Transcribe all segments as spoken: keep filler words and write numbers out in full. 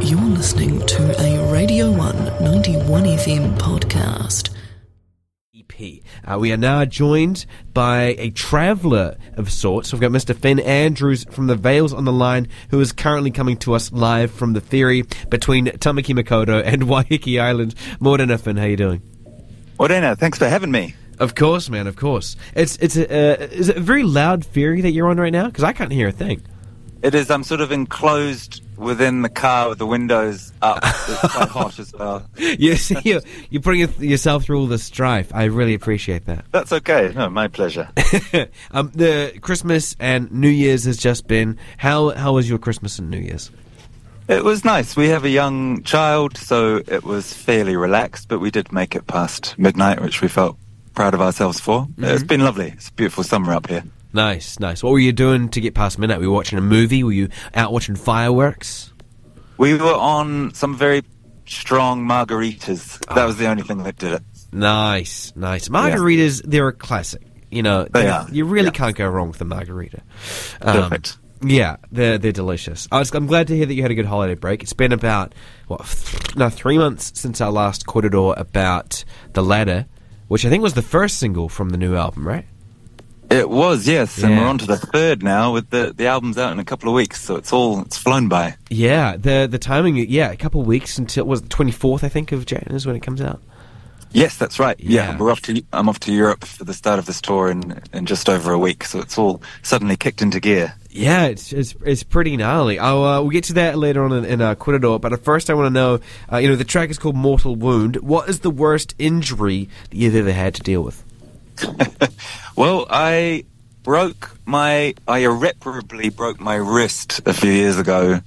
You're listening to a Radio one ninety-one F M podcast. E P. Uh, we are now joined by a traveller of sorts. We've got Mister Finn Andrews from the Vales on the line, who is currently coming to us live from the ferry between Tamaki Makaurau and Waiheke Island. Morena, Finn, how you doing? Morena, thanks for having me. Of course, man, of course. It's it's a, uh, is it a very loud ferry that you're on right now? Because I can't hear a thing. It is. I'm sort of enclosed within the car with the windows up. It's quite hot as well. Yes, you're, you're putting yourself through all the strife. I really appreciate that. That's okay. No, my pleasure. um, the Christmas and New Year's has just been. How how was your Christmas and New Year's? It was nice. We have a young child, so it was fairly relaxed, but we did make it past midnight, which we felt proud of ourselves for. Mm-hmm. It's been lovely. It's a beautiful summer up here. Nice, nice. What were you doing to get past midnight? Were you watching a movie? Were you out watching fireworks? We were on some very strong margaritas. Oh. That was the only thing that did it. Nice, nice. Margaritas, yeah. They're a classic. You know, they are. You really yeah. can't go wrong with a margarita. Um, Perfect. Yeah, they're they're delicious. I was, I'm glad to hear that you had a good holiday break. It's been about what, th- no, three months since our last corridor about The Ladder, which I think was the first single from the new album, right? It was, yes, yeah. And we're on to the third now. With the the album's out in a couple of weeks, so it's all it's flown by. Yeah, the the timing, yeah, a couple of weeks until it was the twenty-fourth, I think, of Jan is when it comes out. Yes, that's right. Yeah, yeah, we're off to. I'm off to Europe for the start of this tour in in just over a week, so it's all suddenly kicked into gear. Yeah, it's it's, it's pretty gnarly. I'll, uh, we'll get to that later on in, in uh, Corridor, but at first I want to know, uh, you know, the track is called Mortal Wound. What is the worst injury that you've ever had to deal with? Well, I broke my, I irreparably broke my wrist a few years ago,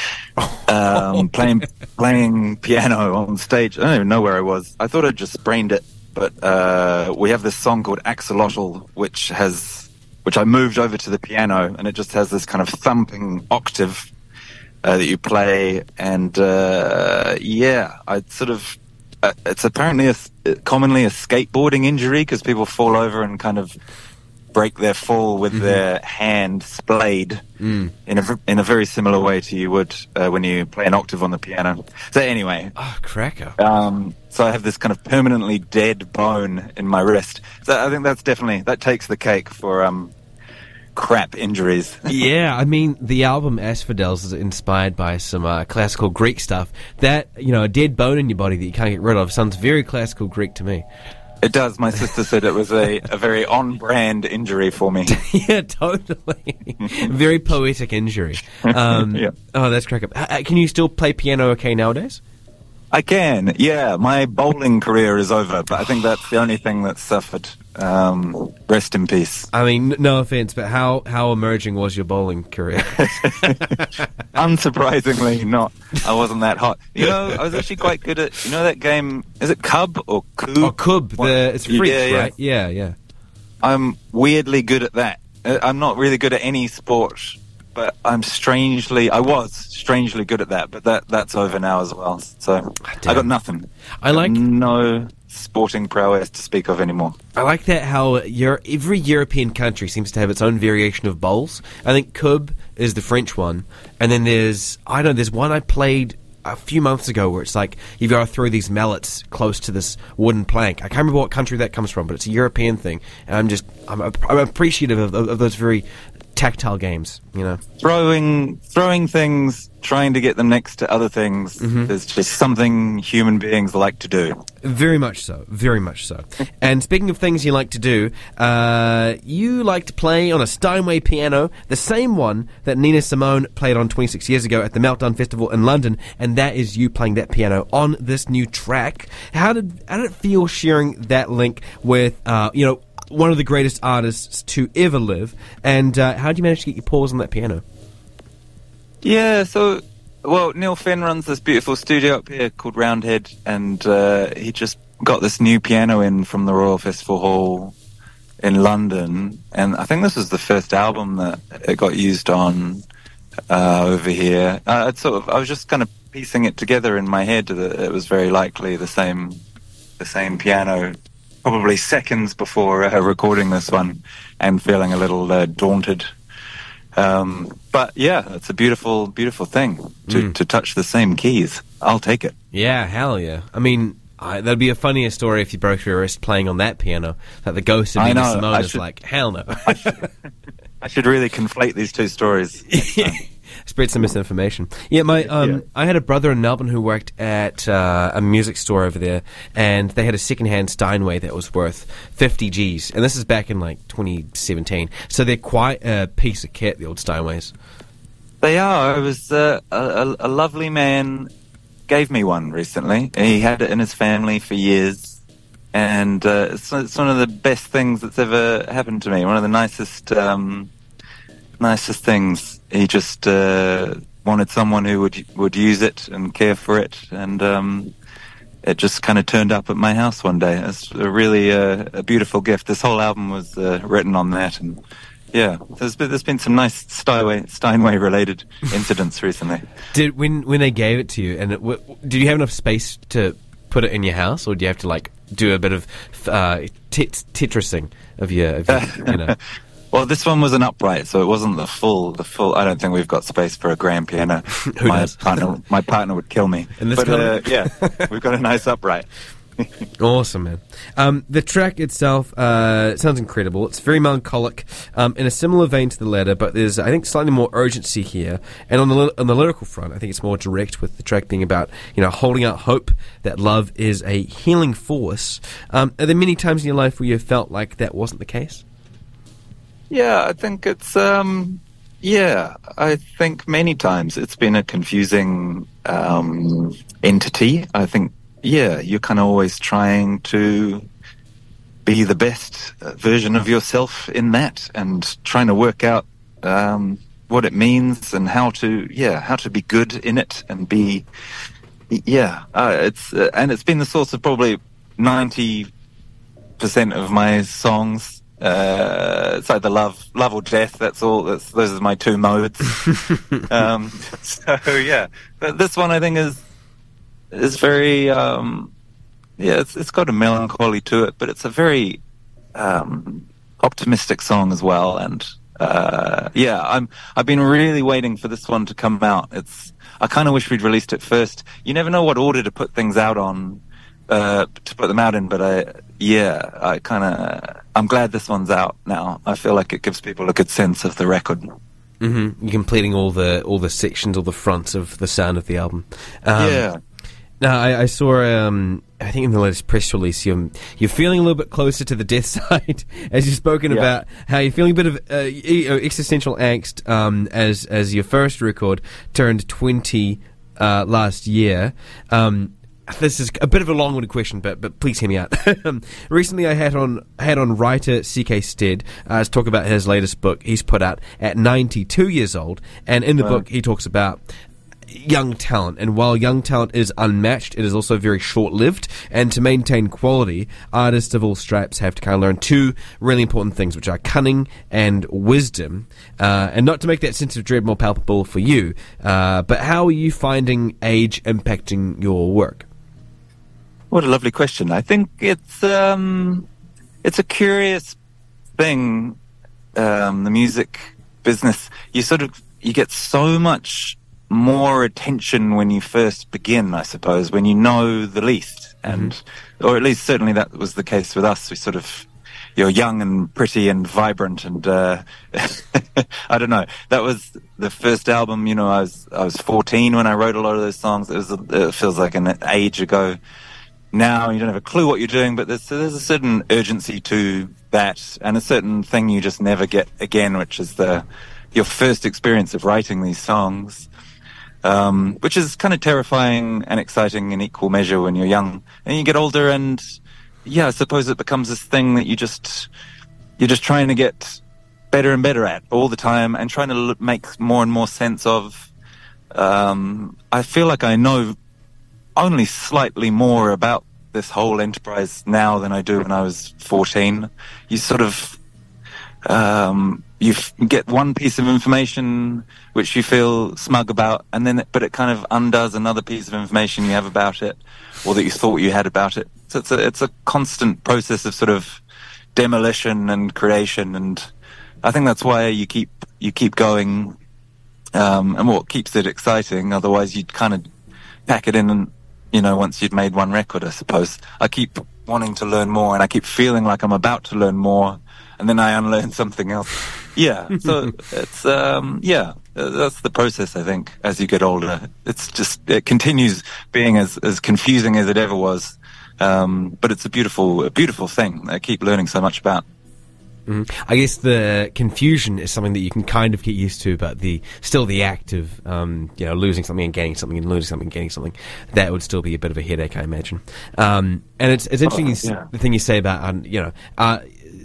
um, playing playing piano on stage. I don't even know where I was. I thought I'd just sprained it, but uh, we have this song called Axolotl, which has, which I moved over to the piano, and it just has this kind of thumping octave uh, that you play, and uh, yeah, I sort of. Uh, it's apparently a, commonly a skateboarding injury because people fall over and kind of break their fall with mm-hmm. their hand splayed mm. in a in a very similar way to you would uh, when you play an octave on the piano. So anyway, oh cracker! Um, so I have this kind of permanently dead bone in my wrist. So I think that's definitely that takes the cake for um. crap injuries. Yeah, I mean, the album Asphodels is inspired by some uh, classical Greek stuff. That, you know, a dead bone in your body that you can't get rid of sounds very classical Greek to me. It does. My sister said it was a, a very on-brand injury for me. Yeah, totally. Very poetic injury. Um, yeah. Oh, that's crack up. Uh, can you still play piano okay nowadays? I can, yeah. My bowling career is over, but I think that's the only thing that's suffered. Um, rest in peace. I mean, no offense, but how, how emerging was your bowling career? Unsurprisingly not. I wasn't that hot. You know, I was actually quite good at, you know that game, is it Cub or Coup? Oh, Cub, the, it's French, yeah, yeah. right? Yeah, yeah. I'm weirdly good at that. I'm not really good at any sport, but I'm strangely, I was strangely good at that, but that that's over now as well. So I got nothing. I like no sporting prowess to speak of anymore. I like that how Euro- every European country seems to have its own variation of bowls. I think Cub is the French one, and then there's, I don't know, there's one I played a few months ago where it's like you've got to throw these mallets close to this wooden plank. I can't remember what country that comes from, but it's a European thing, and I'm just, I'm, I'm appreciative of, of, of those very tactile games, you know. Throwing throwing things, trying to get them next to other things mm-hmm. is just something human beings like to do. Very much so, very much so. And speaking of things you like to do, uh, you like to play on a Steinway piano, the same one that Nina Simone played on twenty-six years ago at the Meltdown Festival in London, and that is you playing that piano on this new track. How did how did it feel sharing that link with, uh, you know, one of the greatest artists to ever live, and uh, how did you manage to get your paws on that piano? Yeah, so, well, Neil Fenn runs this beautiful studio up here called Roundhead, and uh, he just got this new piano in from the Royal Festival Hall in London, and I think this was the first album that it got used on uh, over here. Uh, I'd sort of, I was just kind of piecing it together in my head that it was very likely the same, the same piano. Probably seconds before uh, recording this one, and feeling a little uh, daunted Um, but yeah, it's a beautiful, beautiful thing to, Mm. to touch the same keys. I'll take it. Yeah, hell yeah. I mean, I, that'd be a funnier story if you broke your wrist playing on that piano. Like the ghost of I Nina know, Simone I is should- like, hell no. I should really conflate these two stories. Spread some misinformation. Yeah, my um, Yeah. I had a brother in Melbourne who worked at uh, a music store over there, and they had a second-hand Steinway that was worth fifty G's, and this is back in like twenty seventeen. So they're quite a piece of kit, the old Steinways. They are. It was uh, a, a, a lovely man gave me one recently. He had it in his family for years, and uh, it's, it's one of the best things that's ever happened to me. One of the nicest, um, nicest things. He just uh, wanted someone who would would use it and care for it, and um, it just kind of turned up at my house one day. It's a really uh, a beautiful gift. This whole album was uh, written on that, and yeah, there's been, there's been some nice Steinway Steinway related incidents recently. Did when when they gave it to you, and it, w- did you have enough space to put it in your house, or do you have to like do a bit of uh, tet- Tetrising of your, of your you know? Well, this one was an upright, so it wasn't the full. The full. I don't think we've got space for a grand piano. Who my does? partner, my partner would kill me. In this but kind uh, of- yeah, we've got a nice upright. Awesome, man. Um, the track itself uh, sounds incredible. It's very melancholic, um, in a similar vein to the letter, but there's, I think, slightly more urgency here. And on the ly- on the lyrical front, I think it's more direct, with the track being about, you know, holding out hope that love is a healing force. Um, are there many times in your life where you felt like that wasn't the case? Yeah, I think it's. Um, yeah, I think many times it's been a confusing um, entity. I think. Yeah, you're kind of always trying to be the best uh, version of yourself in that, and trying to work out um, what it means and how to, yeah, how to be good in it and be, yeah. Uh, it's uh, and it's been the source of probably ninety percent of my songs. Uh, it's like the love, love or death. That's all. That's those are my two modes. um, so yeah, but this one I think is. It's very, um, yeah, it's, it's got a melancholy to it, but it's a very um, optimistic song as well. And uh, yeah, I'm I've been really waiting for this one to come out. It's I kind of wish we'd released it first. You never know what order to put things out on, uh, to put them out in. But I, yeah, I kind of I'm glad this one's out now. I feel like it gives people a good sense of the record. Mm-hmm. You're completing all the all the sections, all the fronts of the sound of the album. Um, yeah. Now, I, I saw, um, I think in the latest press release, you're, you're feeling a little bit closer to the death side, as you've spoken Yeah. about how you're feeling a bit of uh, e- uh, existential angst um, as as your first record turned twenty uh, last year. Um, this is a bit of a long-winded question, but but please hear me out. Recently, I had on had on writer C K Stead uh, to talk about his latest book he's put out at ninety-two years old, and in the Wow. book he talks about young talent, and while young talent is unmatched, it is also very short-lived, and to maintain quality, artists of all stripes have to kind of learn two really important things, which are cunning and wisdom. Uh, and not to make that sense of dread more palpable for you, uh, but how are you finding age impacting your work? What a lovely question. I think it's um, it's a curious thing. Um, the music business, you sort of you get so much more attention when you first begin, I suppose, when you know the least, and mm-hmm. or at least certainly that was the case with us. We sort of you're young and pretty and vibrant, and uh, I don't know. That was the first album. You know, I was I was fourteen when I wrote a lot of those songs. It was a, it feels like an age ago. Now you don't have a clue what you're doing, but there's there's a certain urgency to that, and a certain thing you just never get again, which is the your first experience of writing these songs. Um, which is kind of terrifying and exciting in equal measure when you're young, and you get older, and yeah, I suppose it becomes this thing that you just you're just trying to get better and better at all the time, and trying to l- make more and more sense of. Um, I feel like I know only slightly more about this whole enterprise now than I do when I was fourteen. You sort of. Um, you f- get one piece of information which you feel smug about, and then, it, but it kind of undoes another piece of information you have about it, or that you thought you had about it. So it's a it's a constant process of sort of demolition and creation, and I think that's why you keep you keep going, um, and what keeps it exciting. Otherwise, you'd kind of pack it in, and you know, once you'd made one record, I suppose. I keep wanting to learn more, and I keep feeling like I'm about to learn more, and then I unlearn something else. Yeah, so it's um, yeah, that's the process. I think as you get older, it's just it continues being as as confusing as it ever was, um, but it's a beautiful, a beautiful thing. I keep learning so much about. Mm-hmm. I guess the confusion is something that you can kind of get used to, but the still the act of um, you know, losing something and gaining something and losing something and gaining something, that would still be a bit of a headache, I imagine. Um, and it's it's interesting, oh, yeah. the thing you say about um, you know, uh,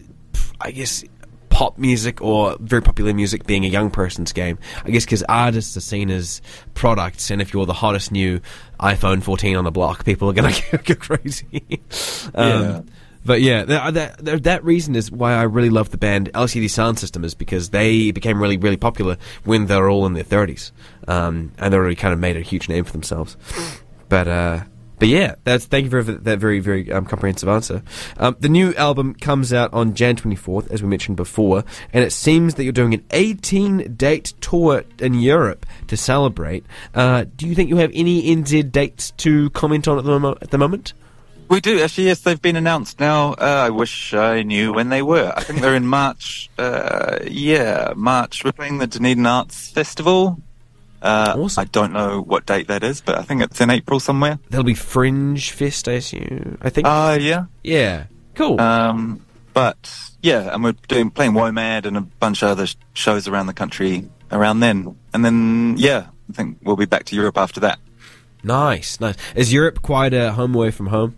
I guess pop music or very popular music being a young person's game. I guess because artists are seen as products, and if you're the hottest new iPhone fourteen on the block, people are going to go crazy. um, yeah. But yeah, that, that that reason is why I really love the band L C D Sound System, is because they became really, really popular when they were all in their thirties. Um, and they already kind of made a huge name for themselves. But uh, but yeah, that's thank you for that very, very um, comprehensive answer. Um, the new album comes out on January twenty-fourth, as we mentioned before, and it seems that you're doing an eighteen-date tour in Europe to celebrate. Uh, do you think you have any N Z dates to comment on at the, mo- at the moment? We do, actually, yes, they've been announced now. Uh, I wish I knew when they were. I think they're in March. Uh, yeah, March. We're playing the Dunedin Arts Festival. Uh, awesome. I don't know what date that is, but I think it's in April somewhere. There'll be Fringe Fest, I assume, I think. Uh, yeah. Yeah, cool. Um, but, yeah, and we're doing playing WOMAD and a bunch of other sh- shows around the country around then. And then, yeah, I think we'll be back to Europe after that. Nice, nice. Is Europe quite a home away from home?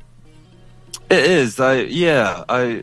It is. I yeah, I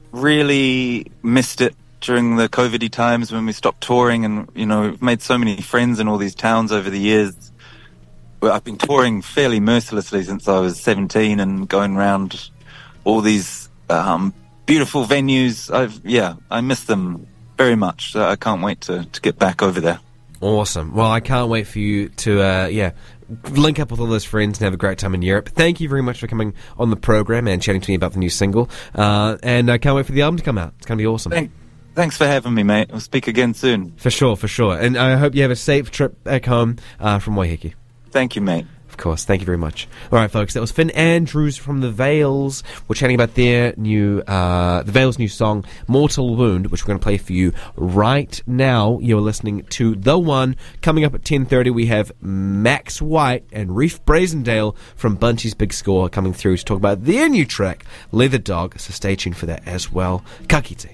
really missed it during the COVID-y times when we stopped touring, and you know, we've made so many friends in all these towns over the years. Well, I've been touring fairly mercilessly since I was seventeen, and going around all these um, beautiful venues. I've yeah, I miss them very much. So I can't wait to to get back over there. Awesome. Well, I can't wait for you to uh, yeah. link up with all those friends and have a great time in Europe. Thank you very much for coming on the program and chatting to me about the new single. Uh, and I can't wait for the album to come out. It's going to be awesome. Thank, thanks for having me, mate. We'll speak again soon. For sure, for sure. And I hope you have a safe trip back home uh, from Waiheke. Thank you, mate. Of course. Thank you very much. All right, folks. That was Finn Andrews from The Veils. We're chatting about their new, uh, The Veils' new song, Mortal Wound, which we're going to play for you right now. You're listening to The One. Coming up at ten thirty, we have Max White and Reef Brazendale from Bunchy's Big Score coming through to talk about their new track, Leather Dog. So stay tuned for that as well. Ka kite.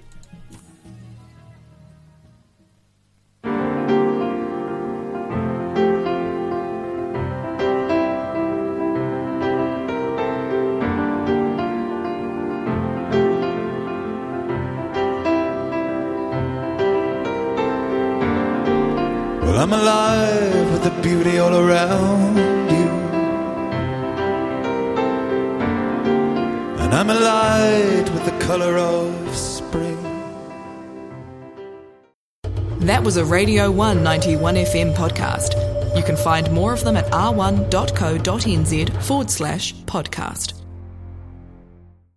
I'm alive with the beauty all around you, and I'm alive with the colour of spring. That was a Radio one ninety-one F M podcast. You can find more of them at r one dot co dot n z forward slash podcast.